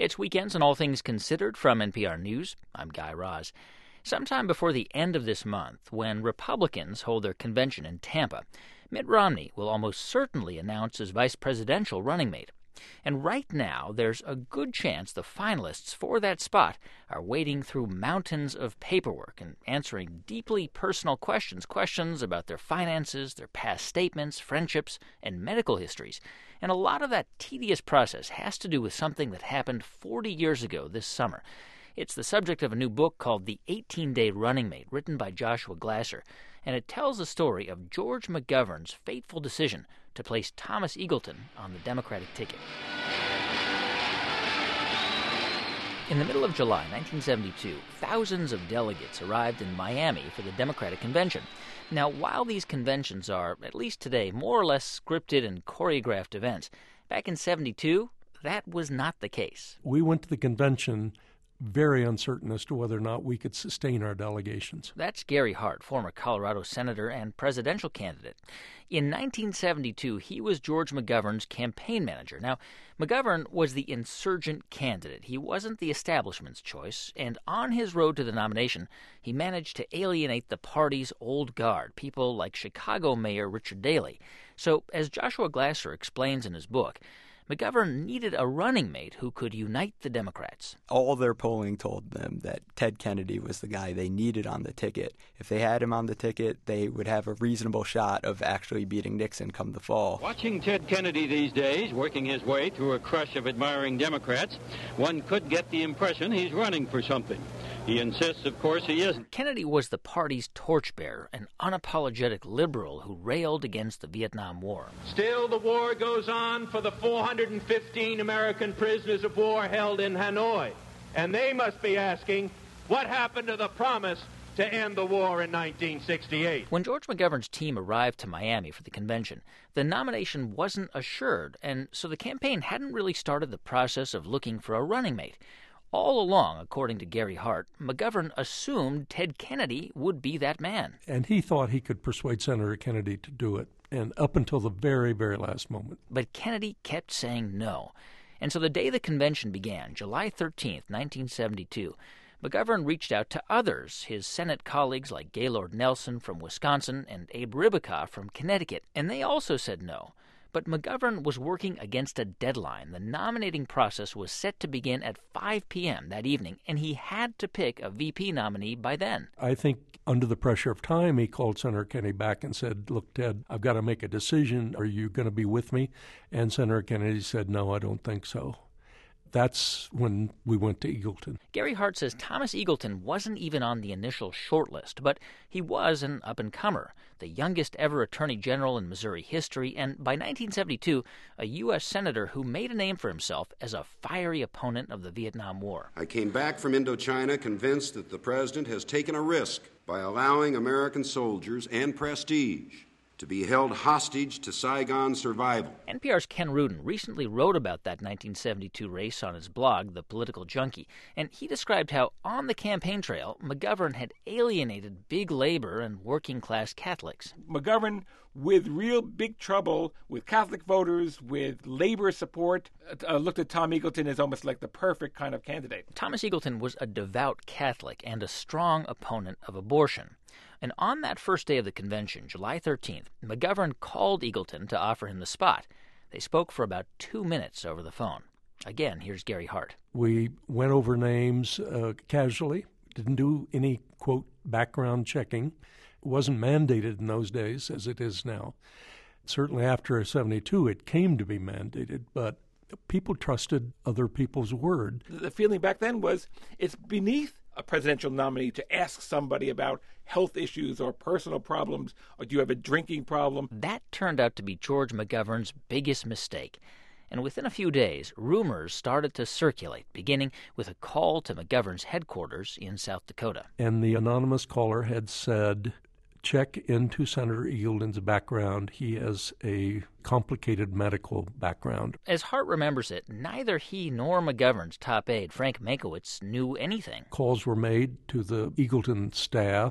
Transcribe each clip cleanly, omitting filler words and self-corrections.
It's Weekends and All Things Considered from NPR News. I'm Guy Raz. Sometime before the end of this month, when Republicans hold their convention in Tampa, Mitt Romney will almost certainly announce his vice presidential running mate. And right now, there's a good chance the finalists for that spot are wading through mountains of paperwork and answering deeply personal questions about their finances, their past statements, friendships, and medical histories. And a lot of that tedious process has to do with something that happened 40 years ago this summer. It's the subject of a new book called The 18-Day Running Mate, written by Joshua Glasser, and it tells the story of George McGovern's fateful decision to place Thomas Eagleton on the Democratic ticket. In the middle of July 1972, thousands of delegates arrived in Miami for the Democratic Convention. Now, while these conventions are, at least today, more or less scripted and choreographed events, back in 72, that was not the case. We went to the convention very uncertain as to whether or not we could sustain our delegations. That's Gary Hart, former Colorado senator and presidential candidate. In 1972, he was George McGovern's campaign manager. Now, McGovern was the insurgent candidate. He wasn't the establishment's choice, and on his road to the nomination, he managed to alienate the party's old guard, people like Chicago Mayor Richard Daley. So, as Joshua Glasser explains in his book, McGovern needed a running mate who could unite the Democrats. All their polling told them that Ted Kennedy was the guy they needed on the ticket. If they had him on the ticket, they would have a reasonable shot of actually beating Nixon come the fall. Watching Ted Kennedy these days, working his way through a crush of admiring Democrats, one could get the impression he's running for something. He insists, of course, he isn't. Kennedy was the party's torchbearer, an unapologetic liberal who railed against the Vietnam War. Still, the war goes on for the 415 American prisoners of war held in Hanoi. And they must be asking, what happened to the promise to end the war in 1968? When George McGovern's team arrived to Miami for the convention, the nomination wasn't assured, and so the campaign hadn't really started the process of looking for a running mate. All along, according to Gary Hart, McGovern assumed Ted Kennedy would be that man. And he thought he could persuade Senator Kennedy to do it, and up until the very, very last moment. But Kennedy kept saying no. And so the day the convention began, July 13th, 1972, McGovern reached out to others, his Senate colleagues like Gaylord Nelson from Wisconsin and Abe Ribicoff from Connecticut, and they also said no. But McGovern was working against a deadline. The nominating process was set to begin at 5 p.m. that evening, and he had to pick a VP nominee by then. I think under the pressure of time, he called Senator Kennedy back and said, look, Ted, I've got to make a decision. Are you going to be with me? And Senator Kennedy said, no, I don't think so. That's when we went to Eagleton. Gary Hart says Thomas Eagleton wasn't even on the initial shortlist, but he was an up-and-comer, the youngest ever attorney general in Missouri history, and by 1972, a U.S. senator who made a name for himself as a fiery opponent of the Vietnam War. I came back from Indochina convinced that the president has taken a risk by allowing American soldiers and prestige to be held hostage to Saigon survival. NPR's Ken Rudin recently wrote about that 1972 race on his blog, The Political Junkie, and he described how, on the campaign trail, McGovern had alienated big labor and working-class Catholics. McGovern, with real big trouble with Catholic voters, with labor support, looked at Tom Eagleton as almost like the perfect kind of candidate. Thomas Eagleton was a devout Catholic and a strong opponent of abortion. And on that first day of the convention, July 13th, McGovern called Eagleton to offer him the spot. They spoke for about 2 minutes over the phone. Again, here's Gary Hart. We went over names casually, didn't do any, quote, background checking. It wasn't mandated in those days as it is now. Certainly after 72, it came to be mandated, but people trusted other people's word. The feeling back then was it's beneath a presidential nominee to ask somebody about health issues or personal problems, or do you have a drinking problem? That turned out to be George McGovern's biggest mistake. And within a few days, rumors started to circulate, beginning with a call to McGovern's headquarters in South Dakota. And the anonymous caller had said, check into Senator Eagleton's background. He has a complicated medical background. As Hart remembers it, neither he nor McGovern's top aide, Frank Mankiewicz, knew anything. Calls were made to the Eagleton staff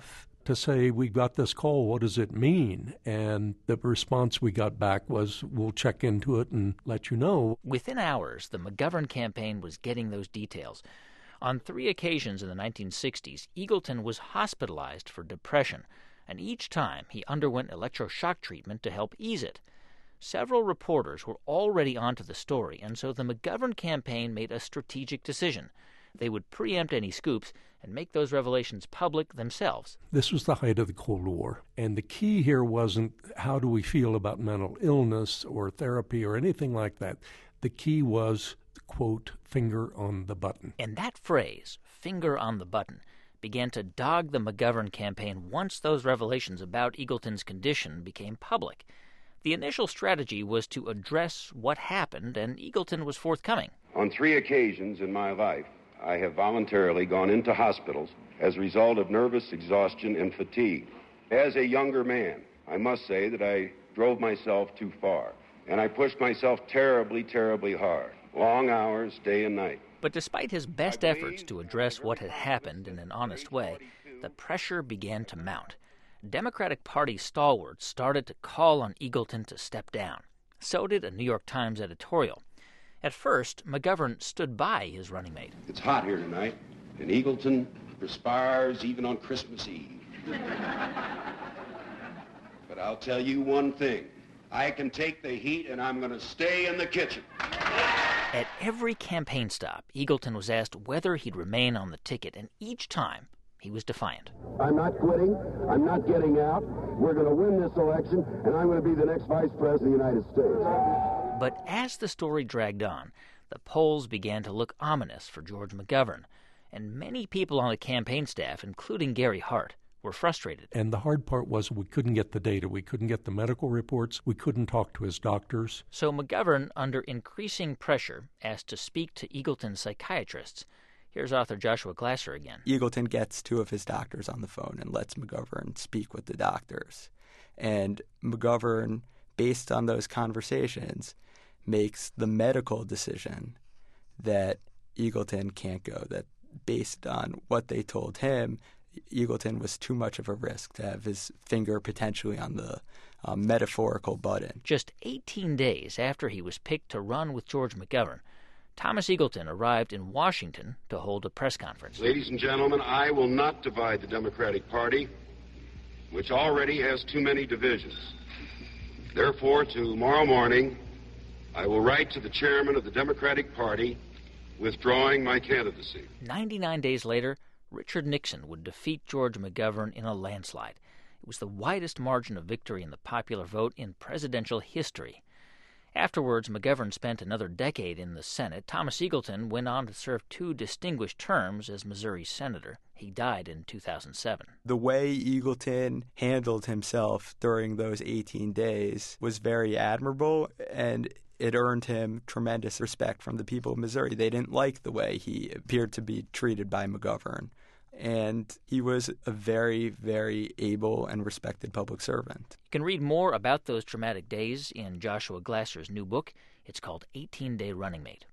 to say, we got this call, what does it mean? And the response we got back was, we'll check into it and let you know. Within hours, the McGovern campaign was getting those details. On 3 occasions in the 1960s, Eagleton was hospitalized for depression, and each time he underwent electroshock treatment to help ease it. Several reporters were already onto the story, and so the McGovern campaign made a strategic decision. They would preempt any scoops and make those revelations public themselves. This was the height of the Cold War, and the key here wasn't how do we feel about mental illness or therapy or anything like that. The key was, quote, finger on the button. And that phrase, finger on the button, began to dog the McGovern campaign once those revelations about Eagleton's condition became public. The initial strategy was to address what happened, and Eagleton was forthcoming. On 3 occasions in my life, I have voluntarily gone into hospitals as a result of nervous exhaustion and fatigue. As a younger man, I must say that I drove myself too far, and I pushed myself terribly, terribly hard. Long hours, day and night. But despite his best efforts to address what had happened in an honest way, the pressure began to mount. Democratic Party stalwarts started to call on Eagleton to step down. So did a New York Times editorial. At first, McGovern stood by his running mate. It's hot here tonight, and Eagleton perspires even on Christmas Eve. But I'll tell you one thing. I can take the heat, and I'm going to stay in the kitchen. At every campaign stop, Eagleton was asked whether he'd remain on the ticket, and each time he was defiant. I'm not quitting. I'm not getting out. We're going to win this election, and I'm going to be the next vice president of the United States. But as the story dragged on, the polls began to look ominous for George McGovern, and many people on the campaign staff, including Gary Hart, were frustrated. And the hard part was we couldn't get the data. We couldn't get the medical reports. We couldn't talk to his doctors. So McGovern, under increasing pressure, asked to speak to Eagleton's psychiatrists. Here's author Joshua Glasser again. Eagleton gets 2 of his doctors on the phone and lets McGovern speak with the doctors. And McGovern, based on those conversations, makes the medical decision that Eagleton can't go, that based on what they told him, Eagleton was too much of a risk to have his finger potentially on the metaphorical button. Just 18 days after he was picked to run with George McGovern, Thomas Eagleton arrived in Washington to hold a press conference. Ladies and gentlemen, I will not divide the Democratic Party, which already has too many divisions. Therefore, tomorrow morning, I will write to the chairman of the Democratic Party withdrawing my candidacy. 99 days later, Richard Nixon would defeat George McGovern in a landslide. It was the widest margin of victory in the popular vote in presidential history. Afterwards, McGovern spent another decade in the Senate. Thomas Eagleton went on to serve 2 distinguished terms as Missouri senator. He died in 2007. The way Eagleton handled himself during those 18 days was very admirable, and it earned him tremendous respect from the people of Missouri. They didn't like the way he appeared to be treated by McGovern. And he was a very, very able and respected public servant. You can read more about those traumatic days in Joshua Glasser's new book. It's called 18-Day Running Mate.